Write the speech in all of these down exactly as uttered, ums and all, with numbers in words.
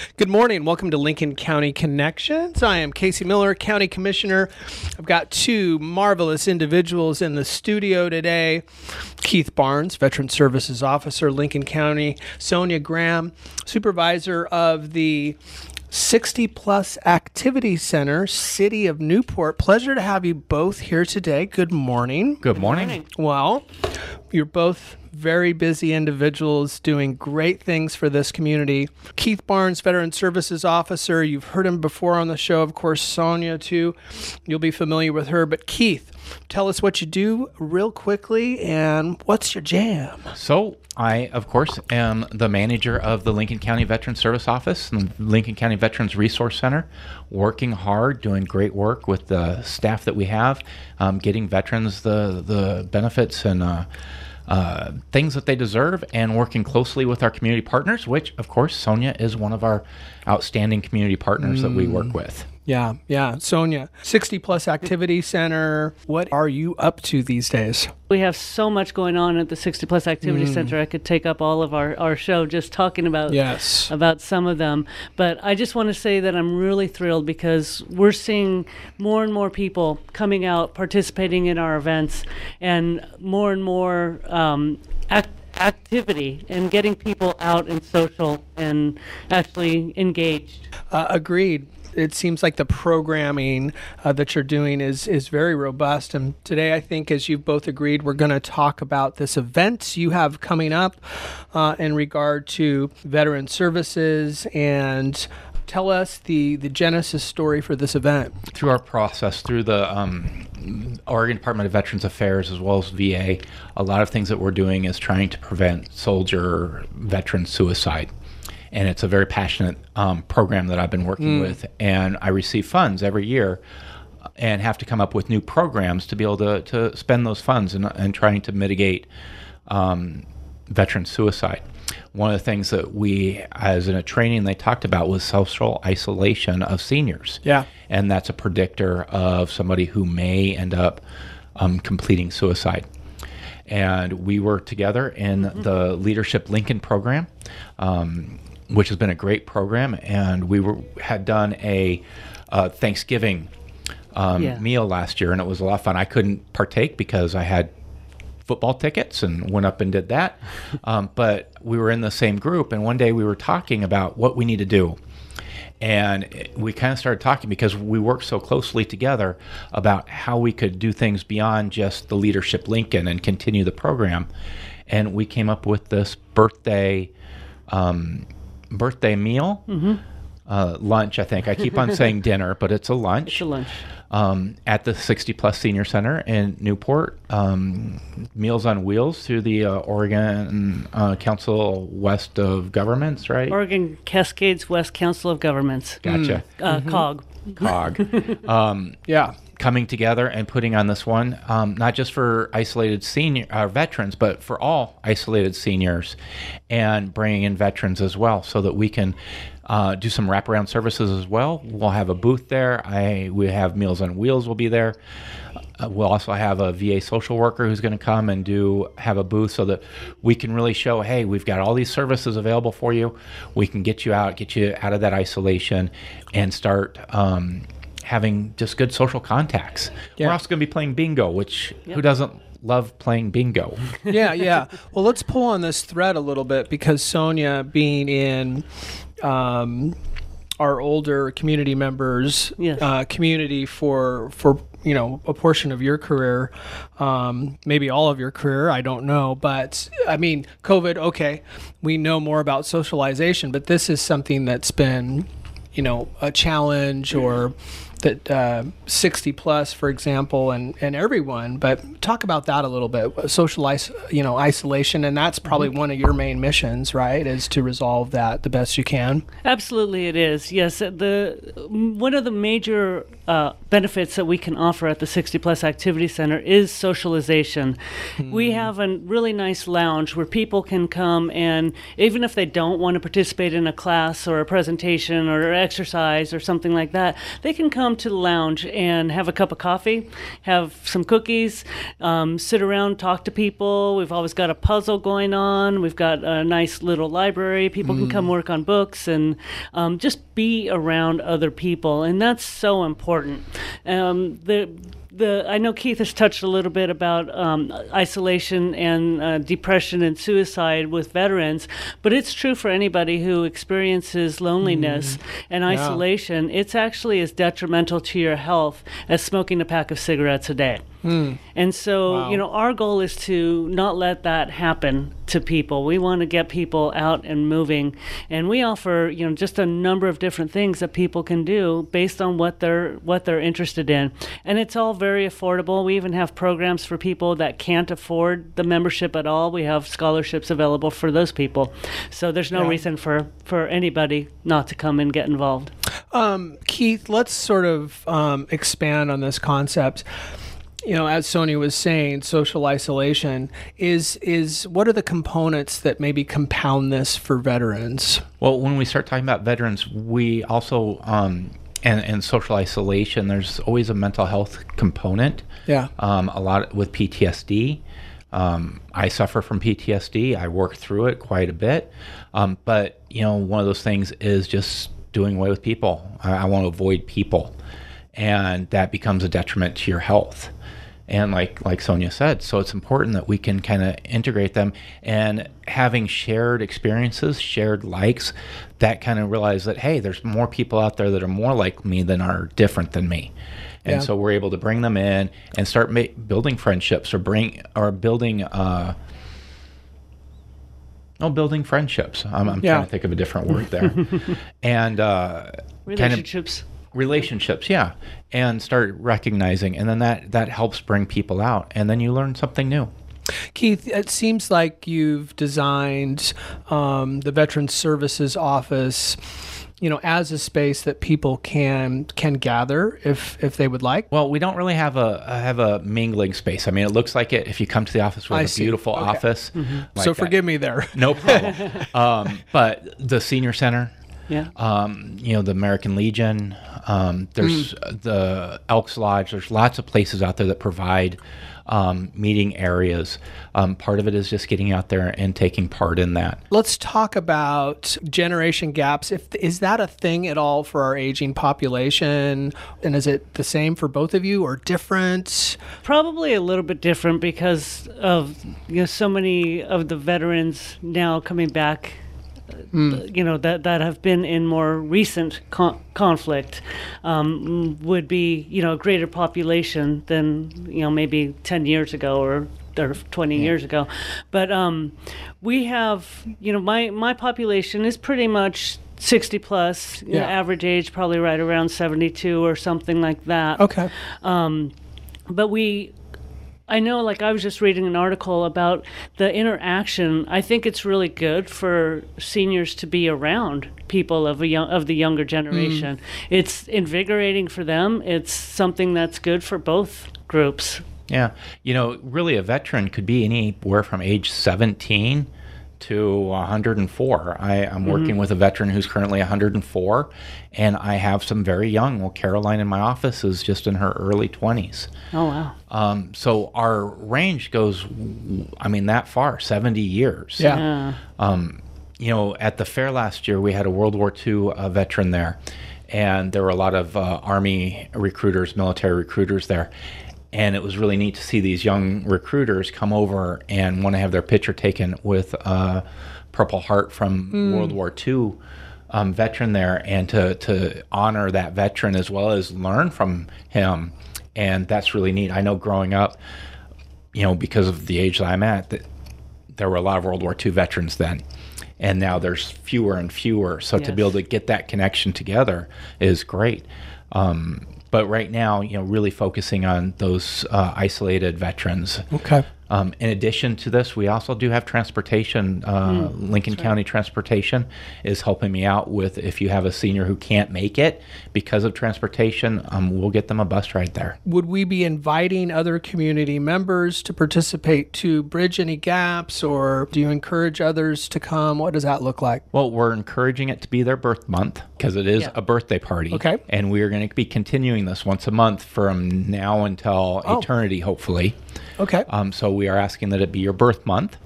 Good morning. Welcome to Lincoln County Connections. I am Casey Miller, County Commissioner. I've got two marvelous individuals in the studio today. Keith Barnes, Veteran Services Officer, Lincoln County. Sonia Graham, Supervisor of the sixty plus Activity Center, City of Newport. Pleasure to have you both here today. Good morning. Good morning. Well, you're both very busy individuals doing great things for this community. Keith Barnes, Veteran Services Officer. You've heard him before on the show. Of course, Sonia, too. You'll be familiar with her. But Keith, tell us what you do real quickly and what's your jam? So I, of course, am the manager of the Lincoln County Veteran Service Office and the Lincoln County Veterans Resource Center, working hard, doing great work with the staff that we have, um, getting veterans the, the benefits and uh, uh, things that they deserve, and working closely with our community partners, which, of course, Sonia is one of our outstanding community partners mm. that we work with. Yeah, yeah. Sonia, sixty plus Activity Center. What are you up to these days? We have so much going on at the sixty plus Activity mm. Center. I could take up all of our, our show just talking about, yes. about some of them. But I just want to say that I'm really thrilled because we're seeing more and more people coming out, participating in our events, and more and more um, act- activity and getting people out and social and actually engaged. Uh, agreed. It seems like the programming uh, that you're doing is is very robust. And today, I think, as you've both agreed, we're going to talk about this event you have coming up uh, in regard to veteran services, and tell us the, the genesis story for this event. Through our process, through the um, Oregon Department of Veterans Affairs as well as V A, a lot of things that we're doing is trying to prevent soldier veteran suicide. And it's a very passionate um, program that I've been working mm. with. And I receive funds every year and have to come up with new programs to be able to, to spend those funds and, and trying to mitigate um, veteran suicide. One of the things that we, as in a training they talked about, was social isolation of seniors. Yeah. And that's a predictor of somebody who may end up um, completing suicide. And we work together in mm-hmm. the Leadership Lincoln program, um, which has been a great program, and we were had done a uh, Thanksgiving um, yeah. meal last year, and it was a lot of fun. I couldn't partake because I had football tickets and went up and did that, um, but we were in the same group, and one day we were talking about what we need to do, and we kind of started talking because we worked so closely together about how we could do things beyond just the Leadership Lincoln and continue the program, and we came up with this birthday um, birthday meal, mm-hmm. uh, lunch, I think. I keep on saying dinner, but it's a lunch. It's a lunch. Um, at the sixty plus Senior Center in Newport. Um, Meals on Wheels through the uh, Oregon uh, Council West of Governments, right? Oregon Cascades West Council of Governments. Gotcha. Mm. Uh, mm-hmm. C O G. C O G. Um, yeah. Coming together and putting on this one, um, not just for isolated senior uh, veterans, but for all isolated seniors, and bringing in veterans as well, so that we can uh, do some wraparound services as well. We'll have a booth there. I we have Meals on Wheels will be there. Uh, we'll also have a V A social worker who's going to come and do have a booth, so that we can really show, hey, we've got all these services available for you. We can get you out, get you out of that isolation, and start Um, having just good social contacts. Yeah. We're also going to be playing bingo, which yep. who doesn't love playing bingo? yeah, yeah. Well, let's pull on this thread a little bit, because Sonia, being in um, our older community members yes. uh, community for for you know a portion of your career, um, maybe all of your career, I don't know, but I mean, COVID. Okay, we know more about socialization, but this is something that's been, you know, a challenge, or that uh, sixty plus, for example, and, and everyone. But talk about that a little bit. Social, is, you know, isolation, and that's probably mm-hmm. one of your main missions, right? Is to resolve that the best you can. Absolutely, it is. Yes, the one of the major uh, benefits that we can offer at the sixty plus Activity Center is socialization. Mm-hmm. We have a really nice lounge where people can come, and even if they don't want to participate in a class or a presentation or exercise or something like that, they can come to the lounge and have a cup of coffee, have some cookies, um, sit around, talk to people. We've always got a puzzle going on. We've got a nice little library. People mm. can come work on books and um, just be around other people, and that's so important. Um, the The, I know Keith has touched a little bit about um, isolation and uh, depression and suicide with veterans, but it's true for anybody who experiences loneliness mm. and isolation. Yeah. It's actually as detrimental to your health as smoking a pack of cigarettes a day. Mm. And so, wow. you know, our goal is to not let that happen to people. We want to get people out and moving, and we offer, you know, just a number of different things that people can do based on what they're what they're interested in. And it's all very affordable. We even have programs for people that can't afford the membership at all. We have scholarships available for those people. So there's no yeah. reason for, for anybody not to come and get involved. Um, Keith, let's sort of um, expand on this concept. You know, as Sonia was saying, social isolation is is what are the components that maybe compound this for veterans? Well, when we start talking about veterans, we also um, and and social isolation. There's always a mental health component. Yeah. Um, a lot with P T S D. Um, I suffer from P T S D. I work through it quite a bit. Um, but you know, one of those things is just doing away with people. I, I want to avoid people, and that becomes a detriment to your health. And like like Sonia said, so it's important that we can kind of integrate them, and having shared experiences, shared likes, that kind of realize that, hey, there's more people out there that are more like me than are different than me. And yeah. so we're able to bring them in and start ma- building friendships or bring or building uh, oh building friendships. I'm, I'm yeah. trying to think of a different word there. and uh, relationships. Kind of, Relationships, yeah, and start recognizing, and then that, that helps bring people out, and then you learn something new. Keith, it seems like you've designed um, the Veterans Services Office, you know, as a space that people can can gather if if they would like. Well, we don't really have a have a mingling space. I mean, it looks like it if you come to the office. We have I a see. beautiful okay. office. Mm-hmm. Like so forgive that. me there. No problem. um, but the senior center. Yeah. Um, you know, the American Legion, um, there's mm. the Elks Lodge, there's lots of places out there that provide um, meeting areas. Um, part of it is just getting out there and taking part in that. Let's talk about generation gaps. If is that a thing at all for our aging population? And is it the same for both of you or different? Probably a little bit different because of, you know, so many of the veterans now coming back. Mm. You know, that that have been in more recent con- conflict um, would be, you know, a greater population than, you know, maybe ten years ago or, or twenty yeah. years ago. But um, we have, you know, my, my population is pretty much sixty plus, you yeah. know, average age probably right around seventy-two or something like that. Okay. Um, but we... I know, like, I was just reading an article about the interaction. I think it's really good for seniors to be around people of a young, of the younger generation. Mm. It's invigorating for them. It's something that's good for both groups. Yeah. You know, really a veteran could be anywhere from age seventeen to one hundred four. I, I'm working mm-hmm. with a veteran who's currently one hundred four, and I have some very young. Well, Caroline in my office is just in her early twenties. Oh, wow. Um, so our range goes, I mean, that far, seventy years. Yeah. yeah. Um, you know, at the fair last year, we had a World War Two uh, veteran there, and there were a lot of uh, Army recruiters, military recruiters there. And it was really neat to see these young recruiters come over and want to have their picture taken with a Purple Heart from mm. World War Two um, veteran there, and to, to honor that veteran as well as learn from him. And that's really neat. I know growing up, you know, because of the age that I'm at, that there were a lot of World War Two veterans then. And now there's fewer and fewer. So yes. to be able to get that connection together is great. Um, But right now, you know, really focusing on those uh, isolated veterans. Okay. Um, in addition to this, we also do have transportation. Uh, mm, Lincoln County right. Transportation is helping me out with if you have a senior who can't make it because of transportation, um, we'll get them a bus ride there. Would we be inviting other community members to participate to bridge any gaps, or do you encourage others to come? What does that look like? Well, we're encouraging it to be their birth month because it is yeah. a birthday party. Okay. And we are going to be continuing this once a month from now until oh. eternity, hopefully. Okay. Um, so we are asking that it be your birth month.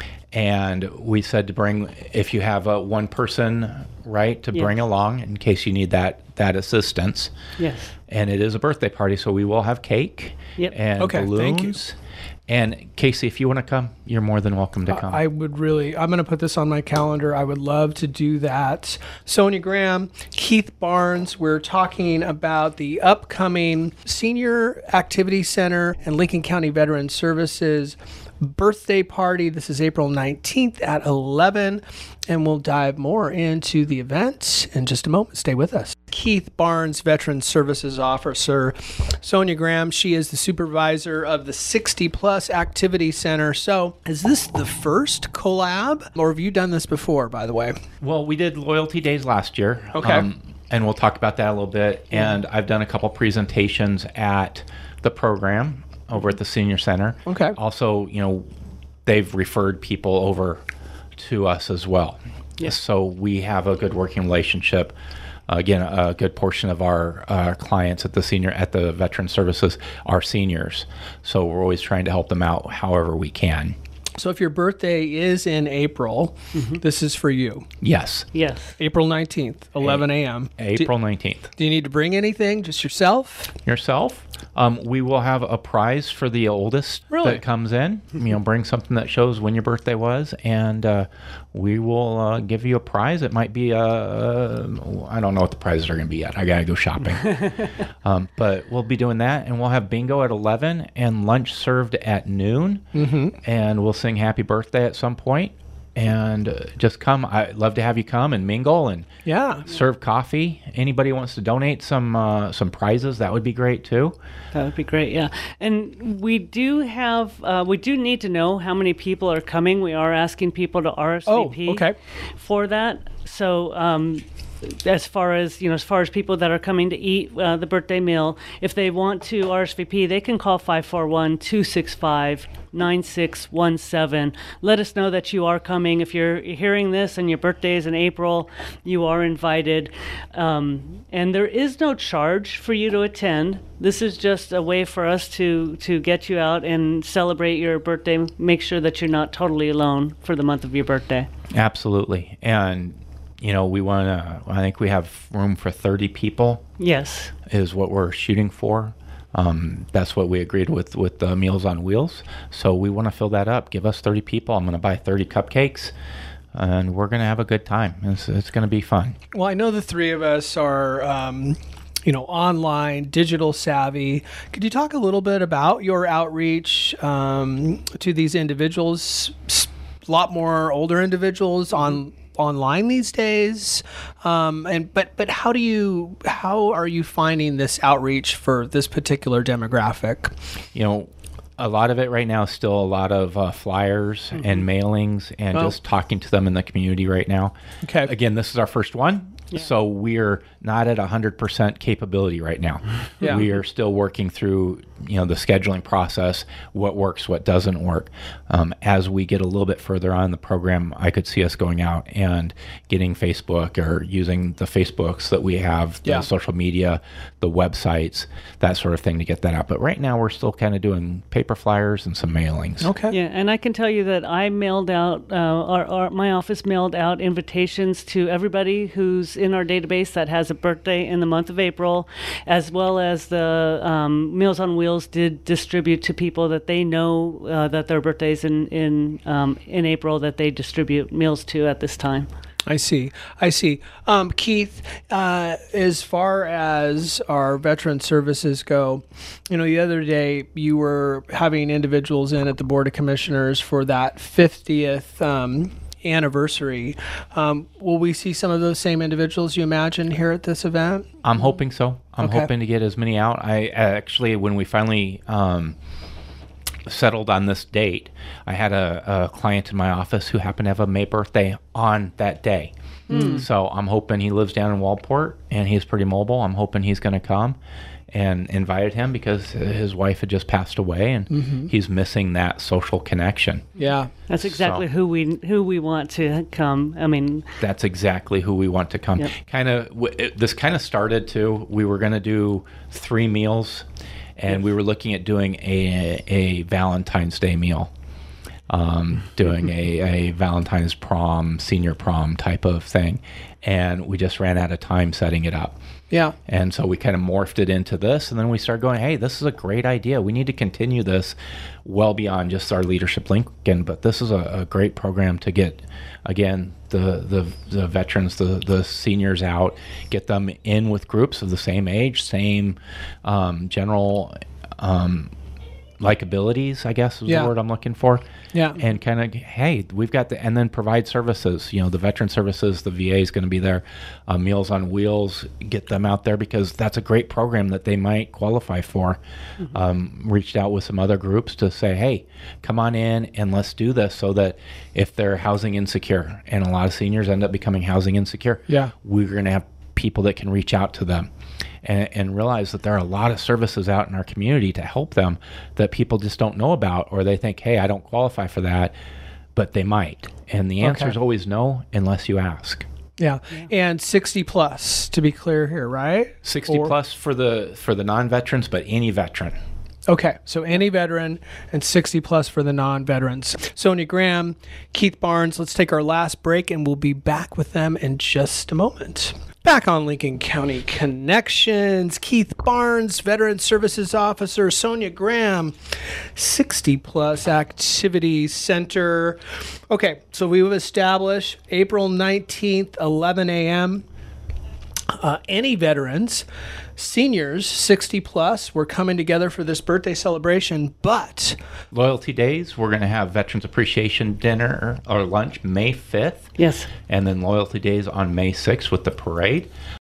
And we said to bring, if you have a one person, right, to yes. bring along in case you need that that assistance. Yes. And it is a birthday party, so we will have cake yep. and okay, balloons. Thank you. And Casey, if you want to come, you're more than welcome to come. I would really, I'm going to put this on my calendar. I would love to do that. Sonia Graham, Keith Barnes, we're talking about the upcoming Senior Activity Center and Lincoln County Veteran Services birthday party. This is April nineteenth at eleven, and we'll dive more into the event in just a moment. Stay with us. Keith Barnes, Veteran Services Officer. Sonia Graham, she is the supervisor of the sixty plus Activity Center. So is this the first collab, or have you done this before, by the way? Well, we did Loyalty Days last year. Okay. Um, and we'll talk about that a little bit. And I've done a couple presentations at the program over at the Senior Center. Okay. Also, you know, they've referred people over to us as well. Yes. So we have a good working relationship. Uh, again, a good portion of our uh, clients at the senior at the Veteran Services are seniors. So we're always trying to help them out however we can. So if your birthday is in April, mm-hmm. this is for you. Yes. Yes. April nineteenth, eleven a.m. April nineteenth. Do you need to bring anything? Just yourself? Yourself. Um, we will have a prize for the oldest really? that comes in. You know, bring something that shows when your birthday was, and uh, we will uh, give you a prize. It might be a, a I don't know what the prizes are going to be yet. I got to go shopping. um, but we'll be doing that, and we'll have bingo at eleven and lunch served at noon, mm-hmm. and we'll sing happy birthday at some point. And uh, just come. I'd love to have you come and mingle and yeah. serve coffee. Anybody wants to donate some uh, some prizes, that would be great too. That would be great, yeah. And we do have, uh, we do need to know how many people are coming. We are asking people to R S V P oh, okay. for that. So um, as far as, you know, as far as people that are coming to eat uh, the birthday meal, if they want to R S V P, they can call five four one, two six five, nine six one seven. Let us know that you are coming. If you're hearing this and your birthday is in April, you are invited. Um, and there is no charge for you to attend. This is just a way for us to, to get you out and celebrate your birthday. Make sure that you're not totally alone for the month of your birthday. Absolutely. And you know, we want to, I think we have room for thirty people. Yes. Is what we're shooting for. Um, that's what we agreed with with the Meals on Wheels. So we want to fill that up. Give us thirty people. I'm going to buy thirty cupcakes, and we're going to have a good time. It's, it's going to be fun. Well, I know the three of us are, um, you know, online, digital savvy. Could you talk a little bit about your outreach um, to these individuals? A lot more older individuals on online these days, um, and but but how do you how are you finding this outreach for this particular demographic? You know, a lot of it right now is still a lot of uh, flyers mm-hmm. and mailings and oh. just talking to them in the community right now. Okay. Again, this is our first one. Yeah. So we're not at one hundred percent capability right now. Yeah. We are still working through, you know, the scheduling process, what works, what doesn't work. Um, as we get a little bit further on in the program, I could see us going out and getting Facebook or using the Facebooks that we have, the yeah. social media, the websites, that sort of thing to get that out. But right now we're still kind of doing paper flyers and some mailings. Okay. Yeah, and I can tell you that I mailed out, uh, our, our, my office mailed out invitations to everybody who's in our database that has a birthday in the month of April, as well as the um, Meals on Wheels did distribute to people that they know uh, that their birthdays in in um, in April that they distribute meals to at this time. I see. I see. Um, Keith, uh, as far as our veteran services go, you know, the other day you were having individuals in at the Board of Commissioners for that fiftieth um, anniversary. Um, will we see some of those same individuals you imagine here at this event? I'm hoping so. I'm okay. hoping to get as many out. I actually, when we finally um, settled on this date. I had a, a client in my office who happened to have a May birthday on that day. Mm. So I'm hoping he lives down in Waldport and he's pretty mobile. I'm hoping he's going to come, and invited him because his wife had just passed away, and mm-hmm. he's missing that social connection. Yeah. That's exactly so, who we who we want to come. I mean, that's exactly who we want to come. Yep. Kind of w- this kind of started too. We were going to do three meals, and yep. we were looking at doing a a Valentine's Day meal. Um, doing a, a Valentine's prom, senior prom type of thing. And we just ran out of time setting it up. Yeah. And so we kind of morphed it into this. And then we started going, hey, this is a great idea. We need to continue this well beyond just our Leadership Lincoln. But this is a, a great program to get, again, the, the, the veterans, the, the seniors out, get them in with groups of the same age, same um, general um likabilities, I guess is yeah. the word I'm looking for. Yeah. And kind of, hey, we've got the, and then provide services. You know, the veteran services, the V A is going to be there. Uh, Meals on Wheels, get them out there because that's a great program that they might qualify for. Mm-hmm. Um, reached out with some other groups to say, hey, come on in and let's do this so that if they're housing insecure, and a lot of seniors end up becoming housing insecure, yeah. we're going to have people that can reach out to them. And, and realize that there are a lot of services out in our community to help them that people just don't know about, or they think, hey, I don't qualify for that, but they might. And the answer okay. is always no unless you ask. Yeah. yeah. And sixty plus, to be clear here, right? sixty or, plus for the for the non-veterans, but any veteran. Okay, so any veteran and sixty plus for the non-veterans. Sonia Graham, Keith Barnes, let's take our last break and we'll be back with them in just a moment. Back on Lincoln County Connections, Keith Barnes, Veteran Services Officer, Sonia Graham, sixty plus Activity Center. Okay, so we've established April nineteenth, eleven a.m. Uh, any veterans, seniors, sixty plus, we're coming together for this birthday celebration, but... Loyalty Days, we're going to have Veterans Appreciation Dinner or lunch May fifth. Yes. And then Loyalty Days on May sixth with the parade.